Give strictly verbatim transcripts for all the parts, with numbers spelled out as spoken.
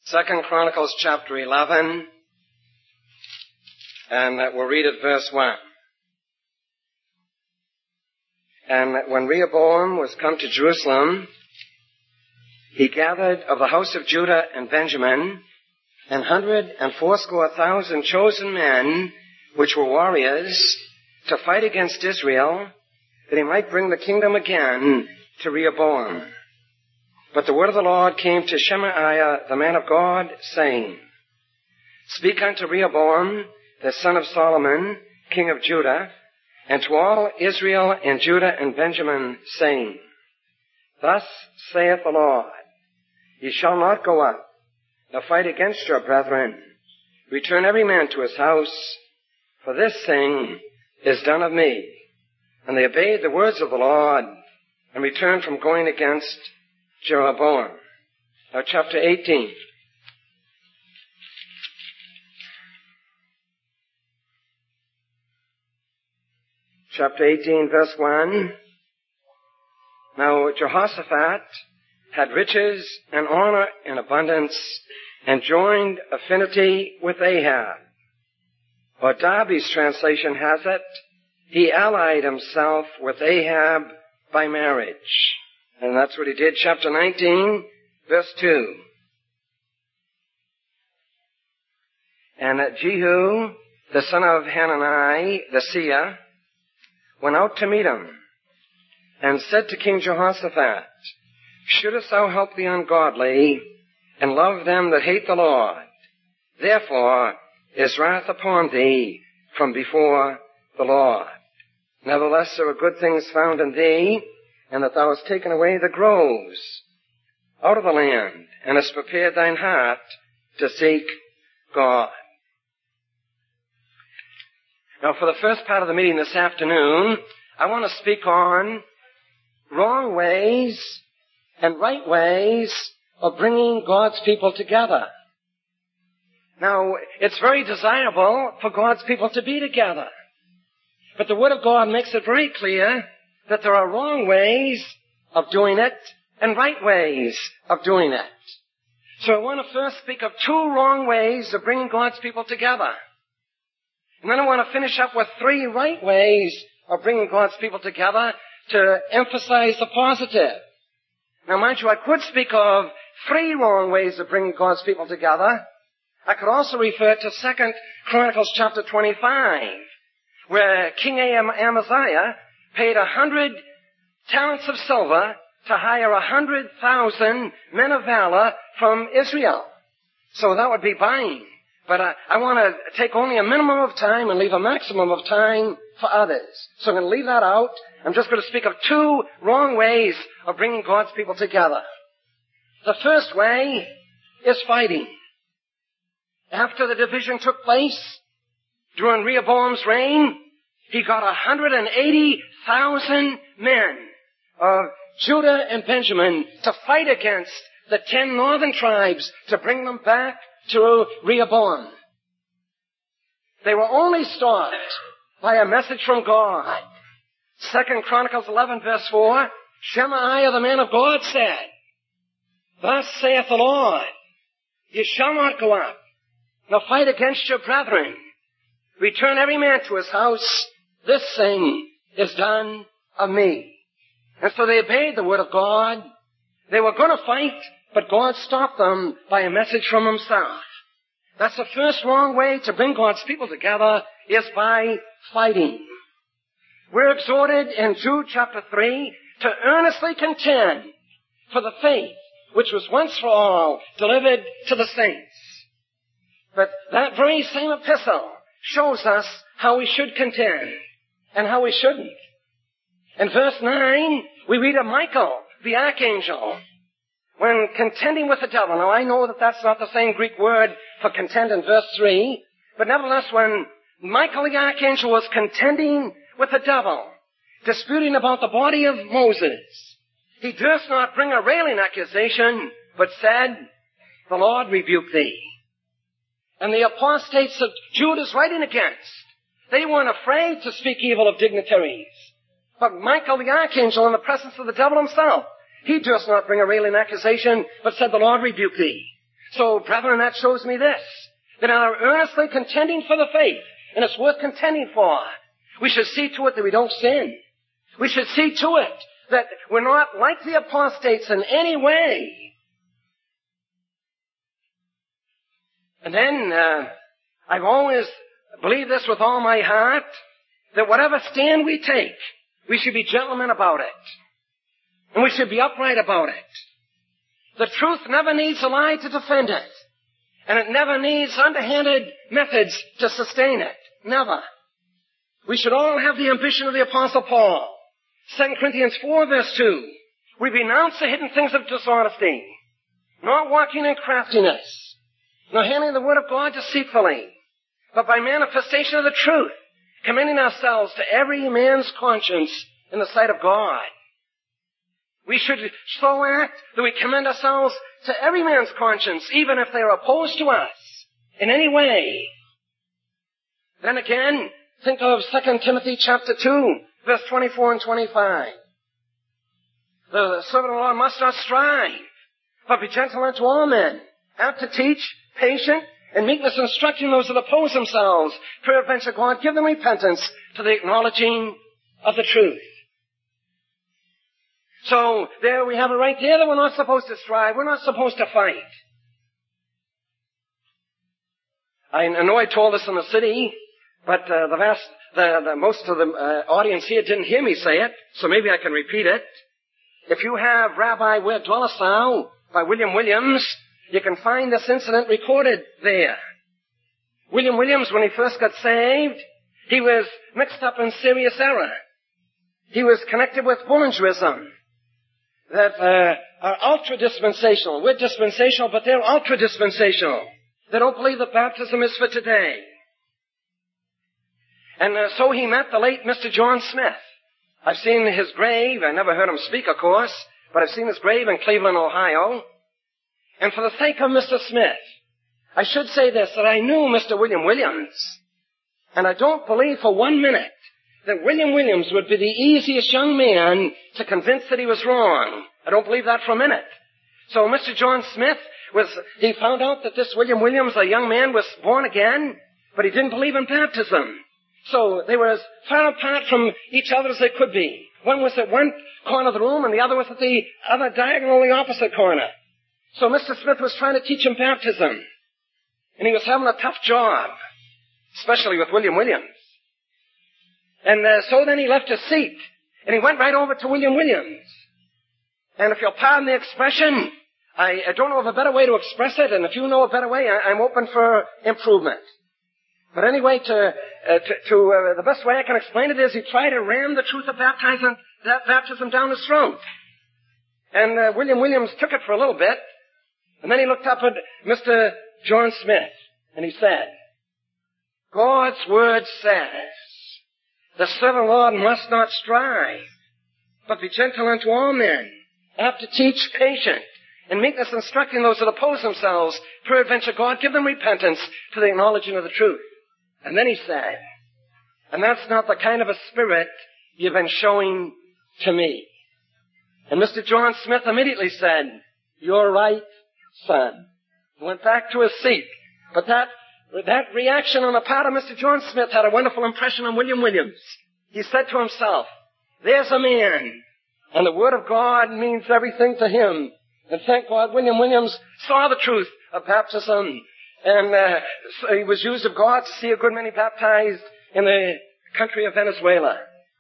Second Chronicles chapter eleven, and we'll read at verse one. And when Rehoboam was come to Jerusalem, he gathered of the house of Judah and Benjamin an hundred and fourscore thousand chosen men, which were warriors, to fight against Israel, that he might bring the kingdom again to Rehoboam. But the word of the Lord came to Shemaiah, the man of God, saying, Speak unto Rehoboam, the son of Solomon, king of Judah, and to all Israel and Judah and Benjamin, saying, Thus saith the Lord, Ye shall not go up, nor fight against your brethren. Return every man to his house, for this thing is done of me. And they obeyed the words of the Lord, and returned from going against Jeroboam. Now chapter eighteen. Chapter eighteen, verse one. Now Jehoshaphat had riches and honor in abundance, and joined affinity with Ahab. Or Darby's translation has it, he allied himself with Ahab by marriage. And that's what he did. Chapter nineteen, verse two. And Jehu, the son of Hanani, the seer, went out to meet him, and said to King Jehoshaphat, Shouldest thou help the ungodly, and love them that hate the Lord? Therefore is wrath upon thee from before the Lord. Nevertheless, there are good things found in thee, and that thou hast taken away the groves out of the land, and hast prepared thine heart to seek God. Now, for the first part of the meeting this afternoon, I want to speak on wrong ways and right ways of bringing God's people together. Now, it's very desirable for God's people to be together. But the Word of God makes it very clear that there are wrong ways of doing it and right ways of doing it. So I want to first speak of two wrong ways of bringing God's people together. And then I want to finish up with three right ways of bringing God's people together to emphasize the positive. Now, mind you, I could speak of three wrong ways of bringing God's people together. I could also refer to Second Chronicles chapter twenty-five, where King Amaziah paid a hundred talents of silver to hire a hundred thousand men of valor from Israel. So that would be buying. But I, I want to take only a minimum of time and leave a maximum of time for others. So I'm going to leave that out. I'm just going to speak of two wrong ways of bringing God's people together. The first way is fighting. After the division took place during Rehoboam's reign, he got one hundred eighty thousand men of Judah and Benjamin to fight against the ten northern tribes to bring them back to Rehoboam. They were only stopped by a message from God. Second Chronicles eleven verse four, Shemaiah the man of God said, Thus saith the Lord, Ye shall not go up, nor fight against your brethren. Return every man to his house. This thing is done of me. And so they obeyed the word of God. They were going to fight, but God stopped them by a message from himself. That's the first wrong way to bring God's people together, is by fighting. We're exhorted in Jude chapter three to earnestly contend for the faith which was once for all delivered to the saints. But that very same epistle shows us how we should contend and how we shouldn't. In verse nine, we read of Michael, the archangel, when contending with the devil. Now, I know that that's not the same Greek word for contend in verse three, but nevertheless, when Michael the archangel was contending with the devil, disputing about the body of Moses, he durst not bring a railing accusation, but said, The Lord rebuke thee. And the apostates that Jude is writing against, they weren't afraid to speak evil of dignitaries. But Michael the archangel, in the presence of the devil himself, he durst not bring a railing accusation, but said, The Lord rebuke thee. So, brethren, that shows me this, that are earnestly contending for the faith, and it's worth contending for, we should see to it that we don't sin. We should see to it that we're not like the apostates in any way. And then, uh, I've always believed this with all my heart, that whatever stand we take, we should be gentlemen about it. And we should be upright about it. The truth never needs a lie to defend it. And it never needs underhanded methods to sustain it. Never. We should all have the ambition of the Apostle Paul. Second Corinthians four verse two. We renounce the hidden things of dishonesty, not walking in craftiness, nor handling the word of God deceitfully, but by manifestation of the truth, commending ourselves to every man's conscience in the sight of God. We should so act that we commend ourselves to every man's conscience, even if they are opposed to us in any way. Then again, think of Second Timothy chapter two, verse twenty-four and twenty-five. The servant of the Lord must not strive, but be gentle unto all men, apt to teach, patient, and meekness instructing those that oppose themselves. Peradventure God give them repentance to the acknowledging of the truth. So there we have it right there that we're not supposed to strive. We're not supposed to fight. I know I told this in the city, but uh, the vast, the, the most of the uh, audience here didn't hear me say it, so maybe I can repeat it. If you have Rabbi Where Dwellest Thou by William Williams, you can find this incident recorded there. William Williams, when he first got saved, he was mixed up in serious error. He was connected with Bullingerism, that uh, are ultra-dispensational. We're dispensational, but they're ultra-dispensational. They don't believe that baptism is for today. And uh, so he met the late Mister John Smith. I've seen his grave. I never heard him speak, of course, but I've seen his grave in Cleveland, Ohio. And for the sake of Mister Smith, I should say this, that I knew Mister William Williams, and I don't believe for one minute that William Williams would be the easiest young man to convince that he was wrong. I don't believe that for a minute. So Mister John Smith was, he found out that this William Williams, a young man, was born again, but he didn't believe in baptism. So they were as far apart from each other as they could be. One was at one corner of the room and the other was at the other diagonally opposite corner. So Mister Smith was trying to teach him baptism. And he was having a tough job, especially with William Williams. And uh, so then he left his seat, and he went right over to William Williams. And if you'll pardon the expression, I, I don't know of a better way to express it, and if you know a better way, I, I'm open for improvement. But anyway, to, uh, to, to uh, the best way I can explain it is he tried to ram the truth of baptism, that baptism down his throat. And uh, William Williams took it for a little bit, and then he looked up at Mister John Smith, and he said, God's word says, the servant of the Lord must not strive, but be gentle unto all men, apt to teach, patient, and meekness instructing those that oppose themselves. Peradventure God give them repentance to the acknowledging of the truth. And then he said, and that's not the kind of a spirit you've been showing to me. And Mister John Smith immediately said, you're right, son. He went back to his seat. But that That reaction on the part of Mister John Smith had a wonderful impression on William Williams. He said to himself, there's a man, and the Word of God means everything to him. And thank God William Williams saw the truth of baptism, and uh, so he was used of God to see a good many baptized in the country of Venezuela.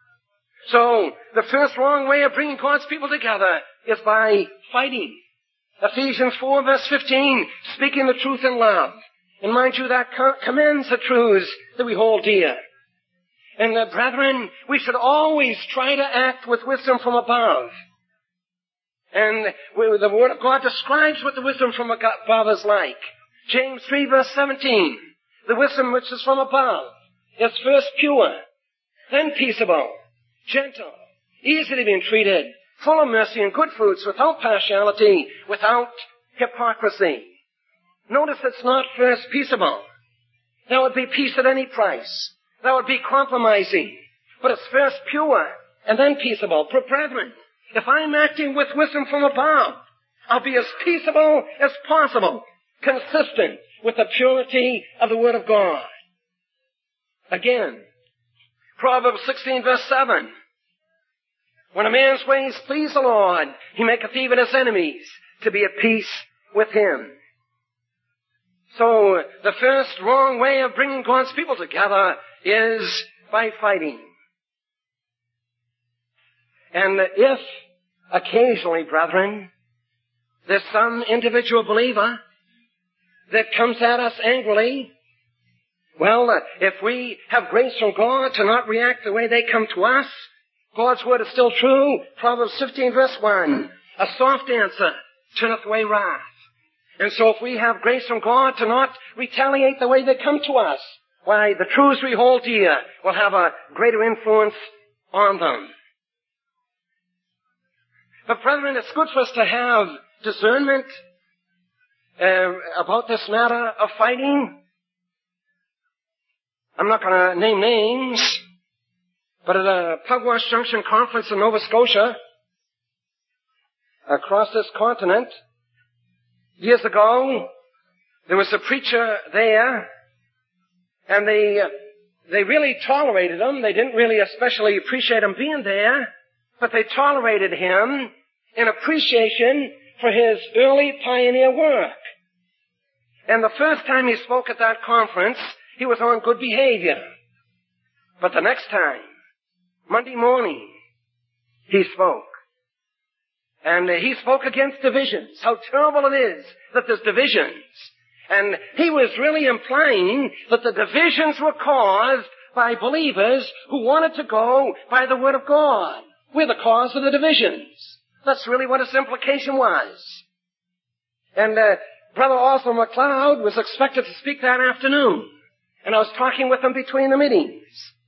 So the first wrong way of bringing God's people together is by fighting. Ephesians four verse fifteen, speaking the truth in love. And mind you, that commends the truths that we hold dear. And uh, brethren, we should always try to act with wisdom from above. And we, the Word of God describes what the wisdom from above is like. James three verse seventeen, the wisdom which is from above is first pure, then peaceable, gentle, easy to be entreated, full of mercy and good fruits, without partiality, without hypocrisy. Notice it's not first peaceable. That would be peace at any price. That would be compromising. But it's first pure and then peaceable. For brethren, if I'm acting with wisdom from above, I'll be as peaceable as possible. consistent with the purity of the Word of God. Again, Proverbs sixteen verse seven. When a man's ways please the Lord, he maketh even his enemies to be at peace with him. So the first wrong way of bringing God's people together is by fighting. And if occasionally, brethren, there's some individual believer that comes at us angrily, well, uh, if we have grace from God to not react the way they come to us, God's word is still true. Proverbs fifteen verse one, a soft answer turneth away wrath. And so if we have grace from God to not retaliate the way they come to us, why, the truths we hold dear will have a greater influence on them. But brethren, it's good for us to have discernment uh, about this matter of fighting. I'm not going to name names, but at a Pugwash Junction conference in Nova Scotia, across this continent, years ago, there was a preacher there, and they they really tolerated him. They didn't really especially appreciate him being there, but they tolerated him in appreciation for his early pioneer work. And the first time he spoke at that conference, he was on good behavior. But the next time, Monday morning, he spoke. And he spoke against divisions, how terrible it is that there's divisions. And he was really implying that the divisions were caused by believers who wanted to go by the Word of God. We're the cause of the divisions. That's really what his implication was. And uh, Brother Arthur McLeod was expected to speak that afternoon. And I was talking with him between the meetings.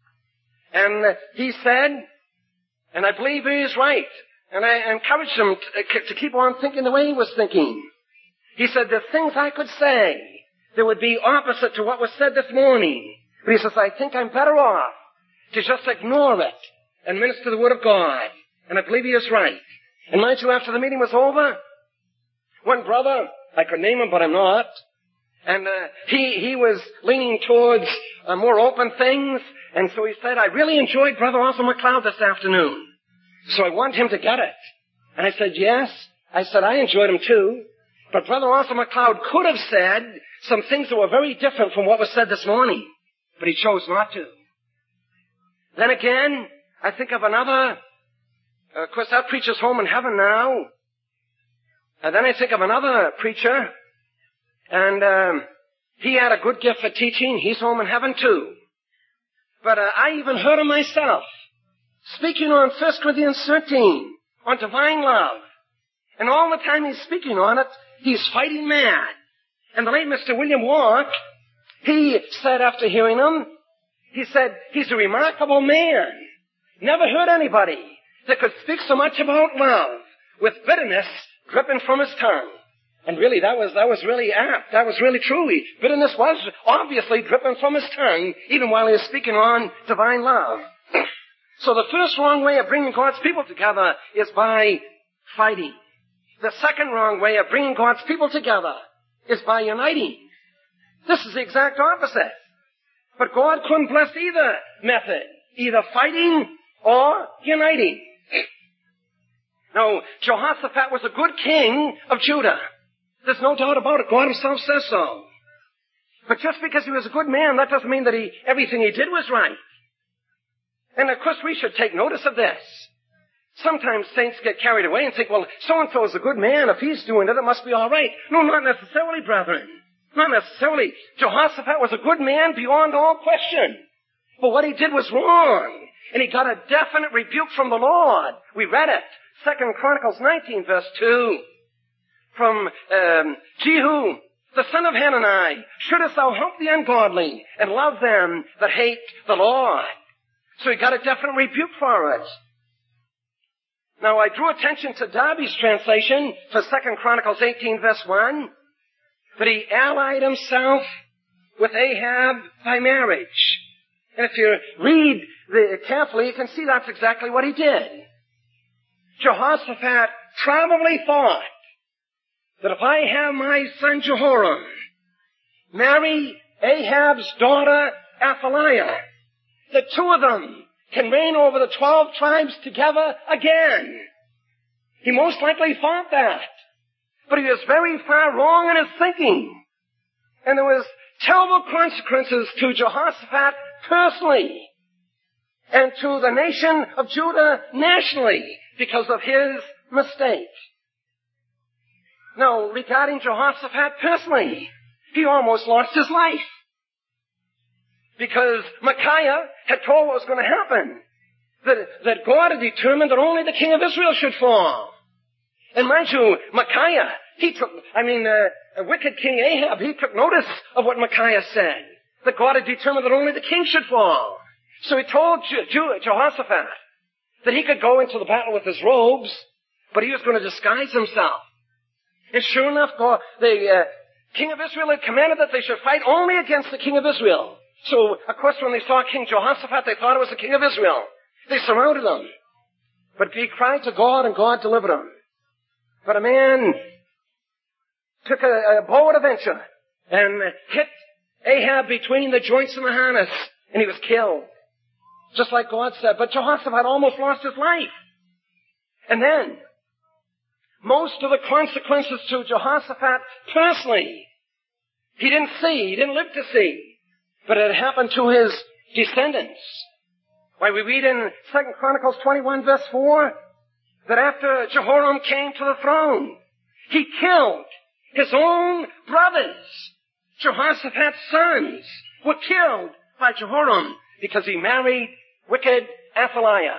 And uh, he said, and I believe he is right, and I encouraged him to, to keep on thinking the way he was thinking. He said, there's things I could say that would be opposite to what was said this morning. But he says, I think I'm better off to just ignore it and minister the Word of God. And I believe he is right. And mind you, after the meeting was over, one brother, I could name him, but I'm not, and uh, he he was leaning towards uh, more open things, and so he said, I really enjoyed Brother Arthur McLeod this afternoon, so I want him to get it. And I said, yes. I said, I enjoyed him too, but Brother Arthur McLeod could have said some things that were very different from what was said this morning, but he chose not to. Then again, I think of another. Uh, of course, that preacher's home in heaven now. And then I think of another preacher, and um, he had a good gift for teaching. He's home in heaven too. But uh, I even heard him myself speaking on First Corinthians thirteen, on divine love. And all the time he's speaking on it, he's fighting mad. And the late Mister William Walk, he said after hearing him, he said, he's a remarkable man. Never heard anybody that could speak so much about love with bitterness dripping from his tongue. And really, that was that was really apt. That was really true. He, bitterness was obviously dripping from his tongue, even while he was speaking on divine love. So the first wrong way of bringing God's people together is by fighting. The second wrong way of bringing God's people together is by uniting. This is the exact opposite. But God couldn't bless either method, either fighting or uniting. No, Jehoshaphat was a good king of Judah. There's no doubt about it. God himself says so. But just because he was a good man, that doesn't mean that he, everything he did was right. And of course we should take notice of this. Sometimes saints get carried away and think, well, so-and-so is a good man. If he's doing it, it must be all right. No, not necessarily, brethren. Not necessarily. Jehoshaphat was a good man beyond all question. But what he did was wrong. And he got a definite rebuke from the Lord. We read it. Second Chronicles nineteen, verse two. From um, Jehu, the son of Hanani, shouldest thou help the ungodly and love them that hate the Lord? So he got a definite rebuke for it. Now I drew attention to Darby's translation for Second Chronicles eighteen, verse one, that he allied himself with Ahab by marriage. And if you read the, carefully, you can see that's exactly what he did. Jehoshaphat probably thought that if I have my son Jehoram marry Ahab's daughter Athaliah, the two of them can reign over the twelve tribes together again. He most likely thought that. But he was very far wrong in his thinking. And there was terrible consequences to Jehoshaphat personally and to the nation of Judah nationally because of his mistake. Now, regarding Jehoshaphat personally, he almost lost his life because Micaiah had told what was going to happen, that, that God had determined that only the king of Israel should fall. And mind you, Micaiah, he took, I mean, uh, a wicked King Ahab, he took notice of what Micaiah said, that God had determined that only the king should fall. So he told Je- Je- Jehoshaphat that he could go into the battle with his robes, but he was going to disguise himself. And sure enough, God, the uh, king of Israel had commanded that they should fight only against the king of Israel. So, of course, when they saw King Jehoshaphat, they thought it was the king of Israel. They surrounded him. But he cried to God, and God delivered him. But a man took a, a bow at a venture and hit Ahab between the joints and the harness, and he was killed. Just like God said. But Jehoshaphat almost lost his life. And then, most of the consequences to Jehoshaphat personally, he didn't see, he didn't live to see. But it happened to his descendants. Why, we read in Second Chronicles twenty-one verse four, that after Jehoram came to the throne, he killed his own brothers. Jehoshaphat's sons were killed by Jehoram because he married wicked Athaliah.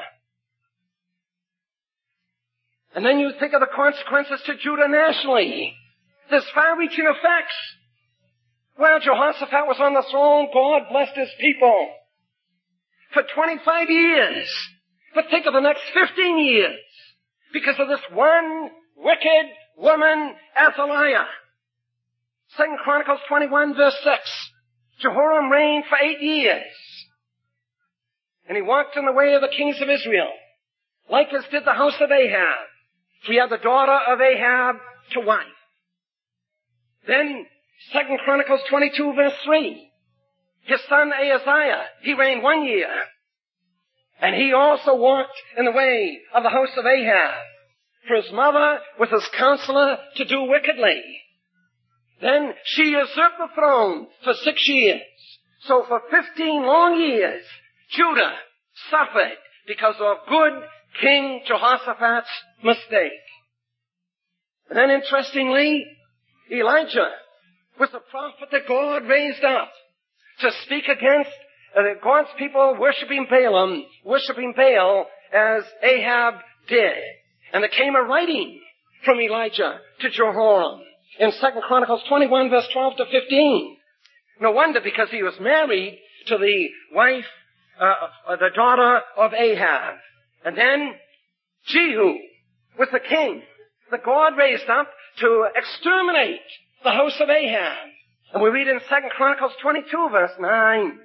And then you think of the consequences to Judah nationally. There's far-reaching effects. While Jehoshaphat was on the throne, God blessed his people for twenty-five years. But think of the next fifteen years because of this one wicked woman, Athaliah. Second Chronicles twenty-one verse six. Jehoram reigned for eight years. And he walked in the way of the kings of Israel, like as did the house of Ahab. He had the daughter of Ahab to wife. Then, Second Chronicles twenty-two verse three. His son Ahaziah, he reigned one year. And he also walked in the way of the house of Ahab. For his mother was his counselor to do wickedly. Then she usurped the throne for six years. So for fifteen long years, Judah suffered because of good King Jehoshaphat's mistake. And then interestingly, Elijah was a prophet that God raised up to speak against uh, God's people worshiping Balaam, worshiping Baal as Ahab did. And there came a writing from Elijah to Jehoram in Second Chronicles twenty-one verse twelve to fifteen. No wonder, because he was married to the wife, uh, the daughter of Ahab. And then Jehu was the king that God raised up to exterminate the house of Ahab. And we read in Second Chronicles twenty-two verse nine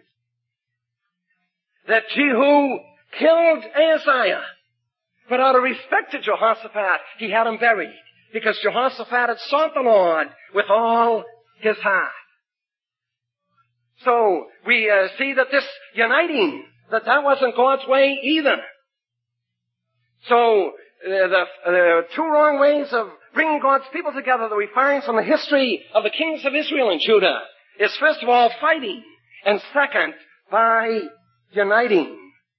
that Jehu killed Ahaziah, but out of respect to Jehoshaphat, he had him buried, because Jehoshaphat had sought the Lord with all his heart. So we uh, see that this uniting, that that wasn't God's way either. So uh, the uh, two wrong ways of bringing God's people together that we find from the history of the kings of Israel and Judah is first of all fighting, and second, by uniting.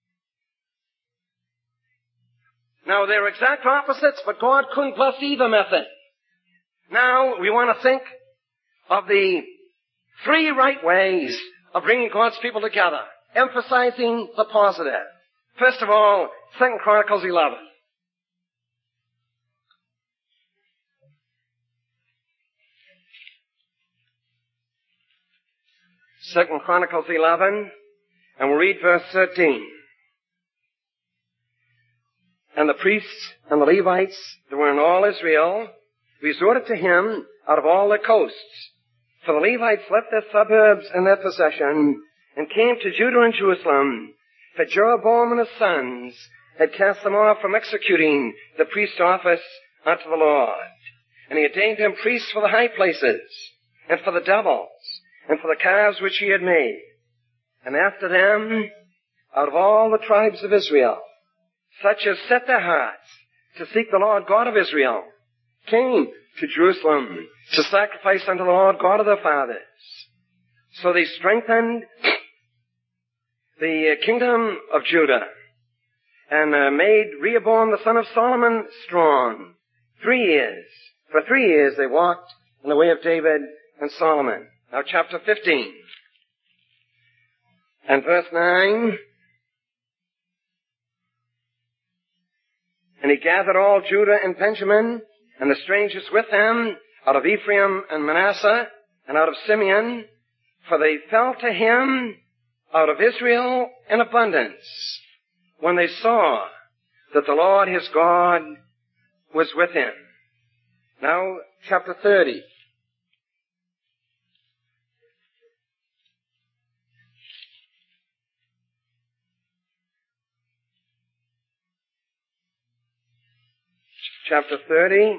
Now, they're exact opposites, but God couldn't bless either method. Now, we want to think of the three right ways of bringing God's people together, emphasizing the positive. First of all, Second Chronicles eleven. Second Chronicles eleven, and we'll read verse thirteen. And the priests and the Levites that were in all Israel resorted to him out of all their coasts. For the Levites left their suburbs and their possession and came to Judah and Jerusalem. For Jeroboam and his sons had cast them off from executing the priest's office unto the Lord. And he ordained him priests for the high places, and for the devils, and for the calves which he had made. And after them, out of all the tribes of Israel, such as set their hearts to seek the Lord God of Israel, came to Jerusalem to sacrifice unto the Lord God of their fathers. So they strengthened the kingdom of Judah, and uh, made Rehoboam the son of Solomon strong. Three years. For three years they walked in the way of David and Solomon. Now chapter fifteen. And verse nine. And he gathered all Judah and Benjamin, and the strangers with them, out of Ephraim and Manasseh, and out of Simeon, for they fell to him out of Israel in abundance, when they saw that the Lord his God was with him. Now, chapter thirty. Chapter thirty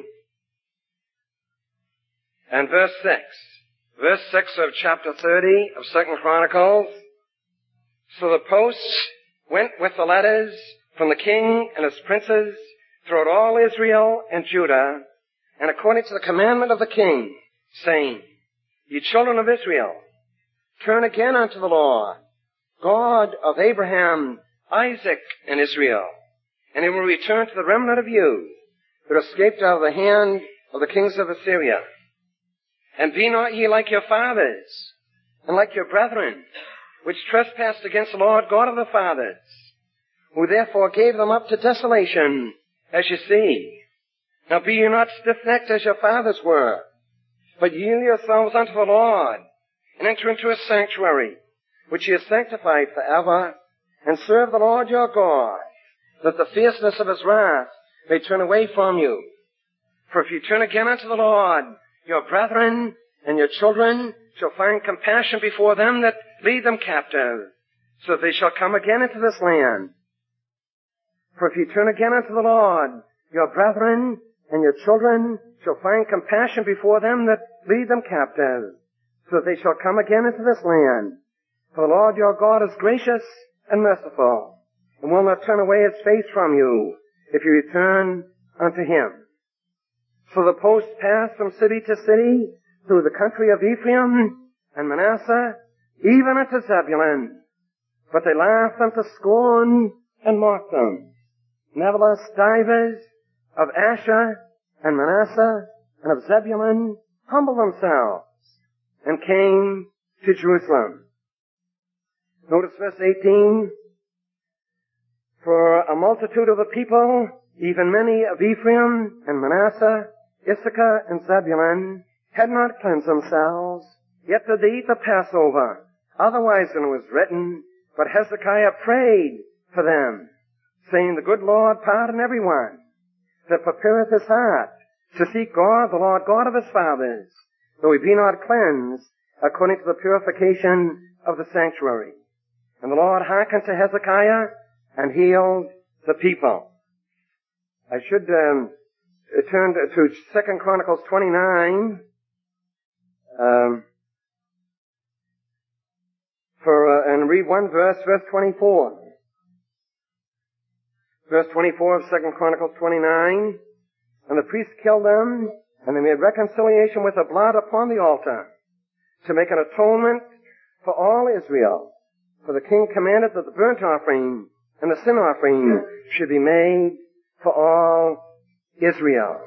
and verse six. Verse six of chapter thirty of Second Chronicles. So the posts went with the letters from the king and his princes throughout all Israel and Judah, and according to the commandment of the king, saying, Ye children of Israel, turn again unto the Lord, God of Abraham, Isaac, and Israel, and he will return to the remnant of you that escaped out of the hand of the kings of Assyria. And be not ye like your fathers, and like your brethren, which trespassed against the Lord God of the fathers, who therefore gave them up to desolation, as you see. Now be ye not stiff-necked as your fathers were, but yield yourselves unto the Lord, and enter into his sanctuary, which he has sanctified forever, and serve the Lord your God, that the fierceness of his wrath may turn away from you. For if you turn again unto the Lord, your brethren and your children shall find compassion before them that lead them captive, so that they shall come again into this land. For if you turn again unto the Lord, your brethren and your children shall find compassion before them that lead them captive, so that they shall come again into this land. For the Lord your God is gracious and merciful, and will not turn away his face from you, if you return unto him. So the post passed from city to city through the country of Ephraim and Manasseh, even unto Zebulun. But they laughed them to scorn and mocked them. Nevertheless, divers of Asher and Manasseh and of Zebulun humbled themselves and came to Jerusalem. Notice verse eighteen. For a multitude of the people, even many of Ephraim and Manasseh, Issachar and Zebulun, had not cleansed themselves, yet did they eat the Passover, otherwise than it was written, but Hezekiah prayed for them, saying, The good Lord pardon everyone that prepareth his heart to seek God, the Lord God of his fathers, though he be not cleansed according to the purification of the sanctuary. And the Lord hearkened to Hezekiah and healed the people. I should um, turn to Second Chronicles twenty-nine um, for uh, and read one verse, verse twenty-four. Verse twenty-four of Second Chronicles twenty-nine. And the priests killed them, and they made reconciliation with the blood upon the altar to make an atonement for all Israel. For the king commanded that the burnt offering and the sin offering should be made for all Israel.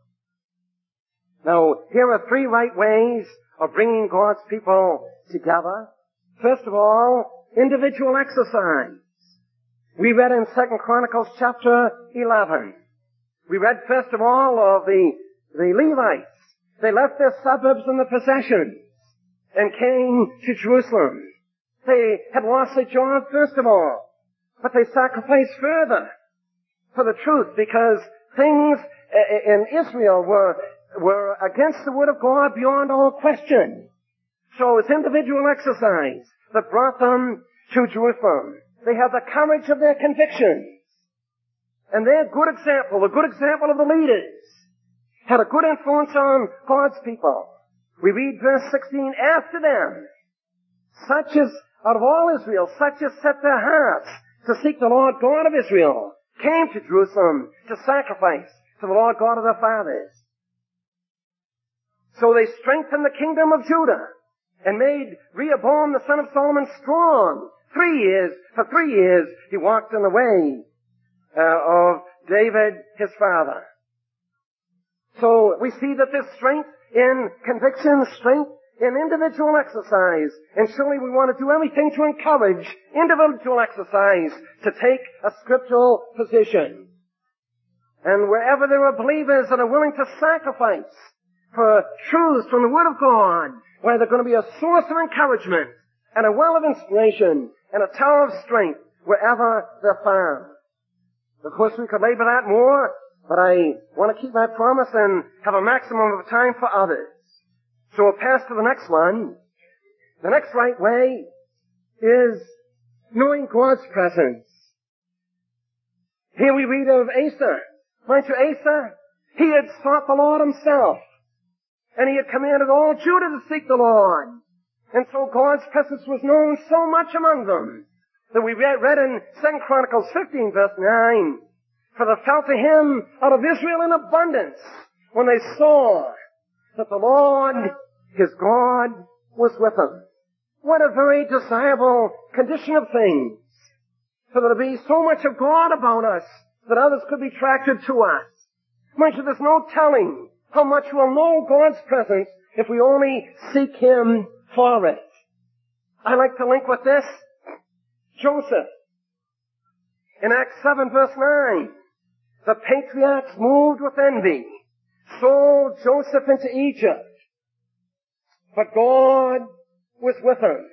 Now, here are three right ways of bringing God's people together. First of all, individual exercise. We read in Second Chronicles chapter eleven. We read first of all of the, the Levites. They left their suburbs and their possessions and came to Jerusalem. They had lost their job first of all, but they sacrificed further for the truth because things in Israel were, were against the word of God beyond all question. So it's individual exercise that brought them to Jerusalem. They had the courage of their convictions. And their good example, the good example of the leaders, had a good influence on God's people. We read verse sixteen, after them, such as, out of all Israel, such as set their hearts to seek the Lord God of Israel, came to Jerusalem to sacrifice to the Lord God of their fathers. So they strengthened the kingdom of Judah and made Rehoboam the son of Solomon strong. Three years, for three years, he walked in the way uh, of David, his father. So we see that there's strength in conviction, strength in individual exercise. And surely we want to do everything to encourage individual exercise to take a scriptural position. And wherever there are believers that are willing to sacrifice for truths from the Word of God, where they're going to be a source of encouragement and a well of inspiration and a tower of strength wherever they're found. Of course, we could labor that more, but I want to keep my promise and have a maximum of time for others. So we'll pass to the next one. The next right way is knowing God's presence. Here we read of Asa. Mind you, Asa, he had sought the Lord himself. And he had commanded all Judah to seek the Lord. And so God's presence was known so much among them that we read, read in Second Chronicles fifteen verse nine, for they fell to him out of Israel in abundance when they saw that the Lord, his God, was with him. What a very desirable condition of things, for there to be so much of God about us that others could be attracted to us. Mind you, there's no telling how much we'll know God's presence if we only seek him for it. I like to link with this Joseph. In Acts seven verse nine, the patriarchs moved with envy sold Joseph into Egypt, but God was with him.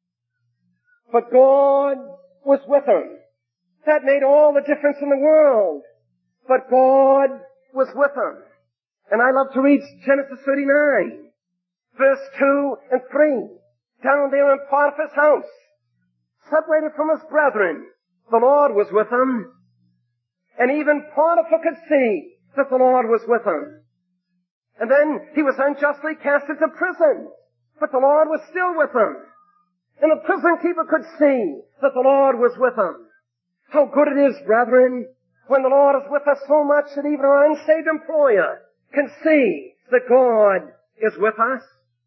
But God was with him. That made all the difference in the world. But God was with him. And I love to read Genesis thirty-nine, verse two and three. Down there in Potiphar's house, separated from his brethren, the Lord was with him. And even Potiphar could see that the Lord was with him. And then he was unjustly cast into prison, but the Lord was still with him. And the prison keeper could see that the Lord was with him. How good it is, brethren, when the Lord is with us so much that even our unsaved employer can see that God is with us.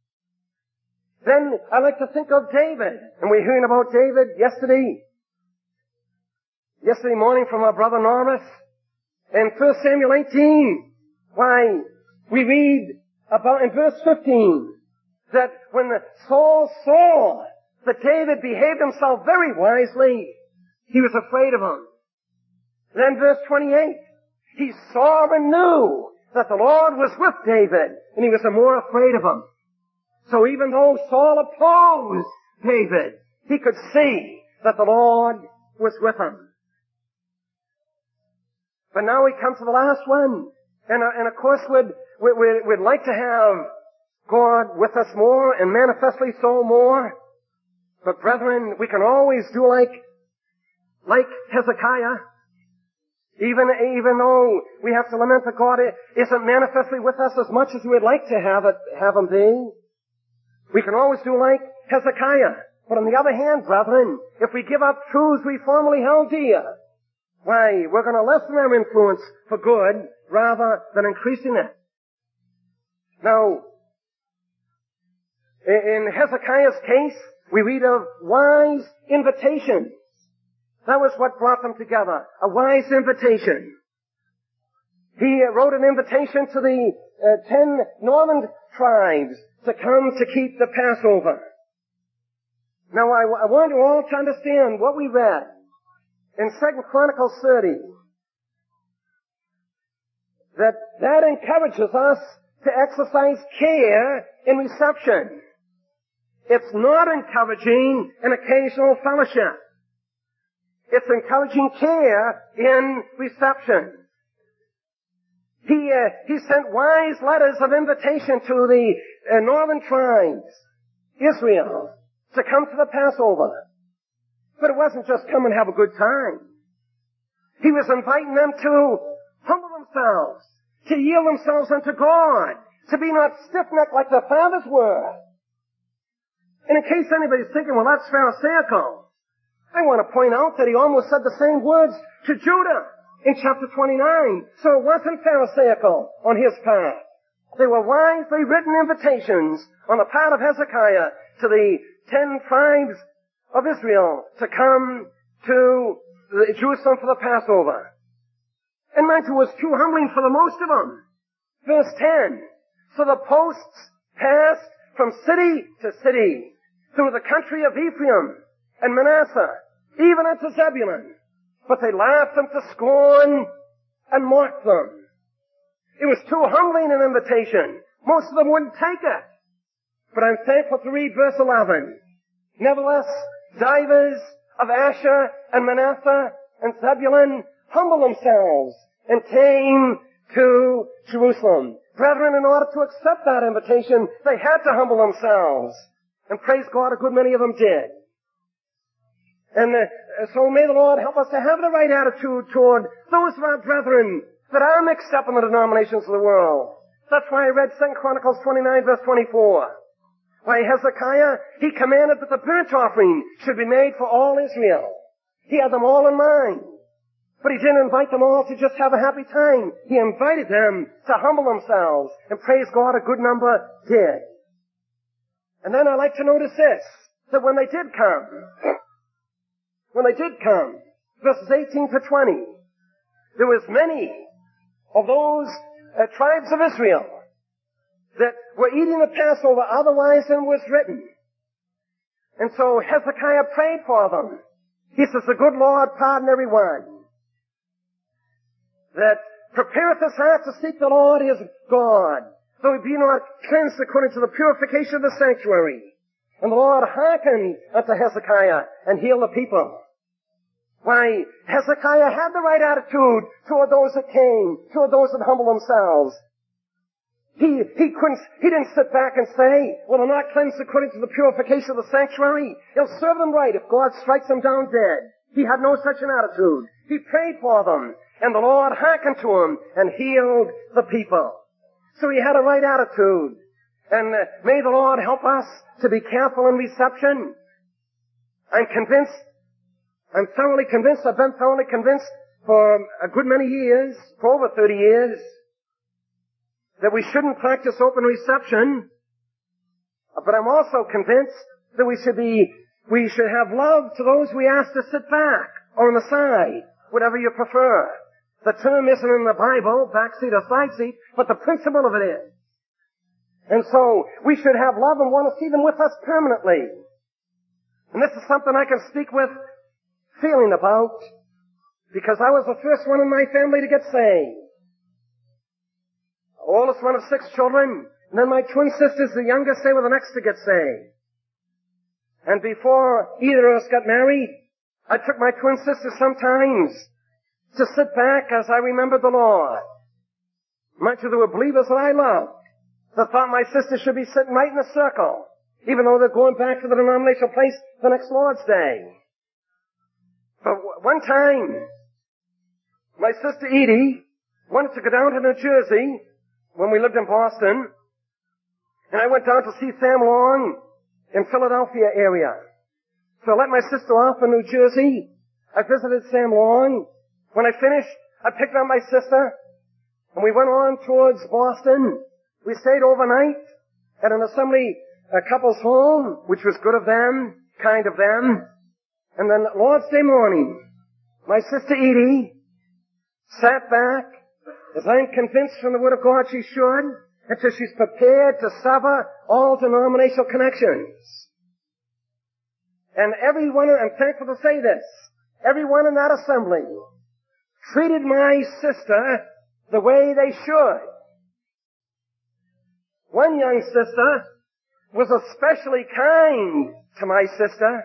Then I like to think of David, and we're hearing about David yesterday, yesterday morning from our brother Norris. In First Samuel eighteen, why, we read about in verse fifteen, that when Saul saw that David behaved himself very wisely, he was afraid of him. Then verse twenty-eight, he saw and knew that the Lord was with David, and he was the more afraid of him. So even though Saul opposed David, he could see that the Lord was with him. But now we come to the last one. And, uh, and of course we'd, we'd, we'd like to have God with us more, and manifestly so more. But brethren, we can always do like, like Hezekiah. Even, even though we have to lament that God isn't manifestly with us as much as we'd like to have it, have him be. We can always do like Hezekiah. But on the other hand, brethren, if we give up truths we formerly held dear, why, we're going to lessen our influence for good rather than increasing it. Now, in Hezekiah's case, we read of wise invitations. That was what brought them together, a wise invitation. He wrote an invitation to the uh, ten northern tribes to come to keep the Passover. Now, I, I want you all to understand what we read in Second Chronicles thirty, that that encourages us to exercise care in reception. It's not encouraging an occasional fellowship. It's encouraging care in reception. He, uh, he sent wise letters of invitation to the uh, northern tribes, Israel, to come to the Passover. But it wasn't just come and have a good time. He was inviting them to humble themselves, to yield themselves unto God, to be not stiff-necked like their fathers were. And in case anybody's thinking, well, that's Pharisaical, I want to point out that he almost said the same words to Judah in chapter twenty-nine. So it wasn't Pharisaical on his part. They were wisely written invitations on the part of Hezekiah to the ten tribes of Israel to come to Jerusalem for the Passover. And mind you, it was too humbling for the most of them. Verse ten. So the posts passed from city to city through the country of Ephraim and Manasseh, even unto Zebulun. But they laughed them to scorn and mocked them. It was too humbling an invitation. Most of them wouldn't take it. But I'm thankful to read verse eleven. Nevertheless, divers of Asher and Manasseh and Zebulun humble themselves and came to Jerusalem. Brethren, in order to accept that invitation, they had to humble themselves. And praise God, a good many of them did. And uh, so may the Lord help us to have the right attitude toward those of our brethren that are mixed up in the denominations of the world. That's why I read Second Chronicles twenty-nine, verse twenty-four. Why Hezekiah, he commanded that the burnt offering should be made for all Israel. He had them all in mind. But he didn't invite them all to just have a happy time. He invited them to humble themselves. And praise God, a good number did. And then I like to notice this, that when they did come, when they did come, verses eighteen to twenty, there was many of those uh, tribes of Israel that were eating the Passover otherwise than was written. And so Hezekiah prayed for them. He says, the good Lord pardon every one that prepareth his heart to seek the Lord his God, though he be not cleansed according to the purification of the sanctuary. And the Lord hearkened unto Hezekiah and healed the people. Why, Hezekiah had the right attitude toward those that came, toward those that humble themselves. He, he couldn't, he didn't sit back and say, well, they're not cleansed according to the purification of the sanctuary. He'll serve them right if God strikes them down dead. He had no such an attitude. He prayed for them, and the Lord hearkened to him and healed the people. So he had a right attitude. And uh, may the Lord help us to be careful in reception. I'm convinced, I'm thoroughly convinced, I've been thoroughly convinced for a good many years, for over thirty years, that we shouldn't practice open reception. But I'm also convinced that we should be, we should have love to those we ask to sit back or on the side, whatever you prefer. The term isn't in the Bible, back seat or side seat, but the principle of it is. And so, we should have love and want to see them with us permanently. And this is something I can speak with feeling about, because I was the first one in my family to get saved. The oldest one of six children, and then my twin sisters, the youngest, they were the next to get saved. And before either of us got married, I took my twin sisters sometimes to sit back as I remembered the Lord. Much of them were believers that I loved, that thought my sisters should be sitting right in the circle, even though they're going back to the denominational place the next Lord's Day. But one time, my sister Edie wanted to go down to New Jersey when we lived in Boston, and I went down to see Sam Long in Philadelphia area. So I let my sister off in New Jersey. I visited Sam Long. When I finished, I picked up my sister, and we went on towards Boston. We stayed overnight at an assembly a couple's home, which was good of them, kind of them. And then Lord's Day morning, my sister Edie sat back, as I'm convinced from the Word of God she should, until she's prepared to sever all denominational connections. And everyone, I'm thankful to say this, everyone in that assembly treated my sister the way they should. One young sister was especially kind to my sister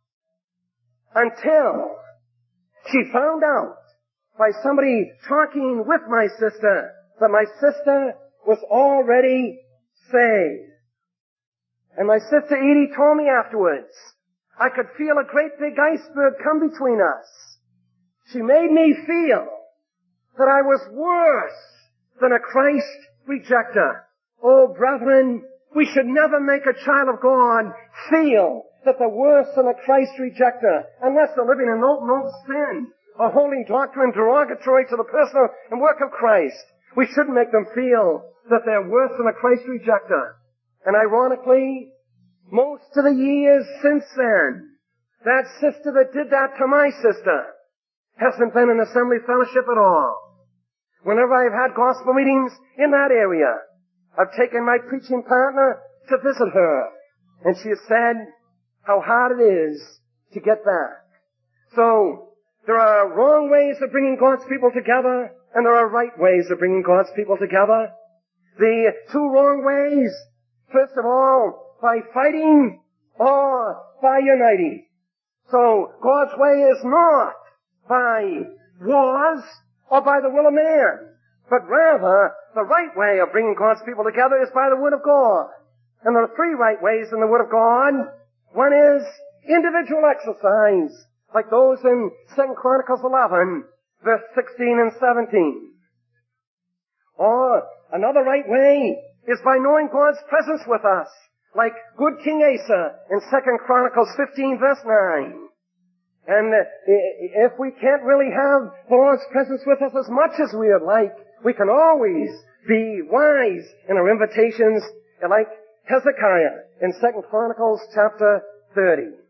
until she found out by somebody talking with my sister that my sister was already saved. And my sister Edie told me afterwards, I could feel a great big iceberg come between us. She made me feel that I was worse than a Christ rejecter. Oh, brethren, we should never make a child of God feel that they're worse than a Christ rejecter unless they're living in open, open sin or holding doctrine derogatory to the person and work of Christ. We shouldn't make them feel that they're worse than a Christ rejecter. And ironically, most of the years since then, that sister that did that to my sister hasn't been in assembly fellowship at all. Whenever I've had gospel meetings in that area, I've taken my preaching partner to visit her, and she has said how hard it is to get back. So, there are wrong ways of bringing God's people together, and there are right ways of bringing God's people together. The two wrong ways, first of all, by fighting or by uniting. So, God's way is not by wars or by the will of man, but rather the right way of bringing God's people together is by the Word of God. And there are three right ways in the Word of God. One is individual exercise, like those in Second Chronicles eleven, verse sixteen and seventeen. Or another right way is by knowing God's presence with us, like good King Asa in Second Chronicles fifteen, verse nine. And if we can't really have the Lord's presence with us as much as we would like, we can always be wise in our invitations, like Hezekiah in Second Chronicles chapter thirty.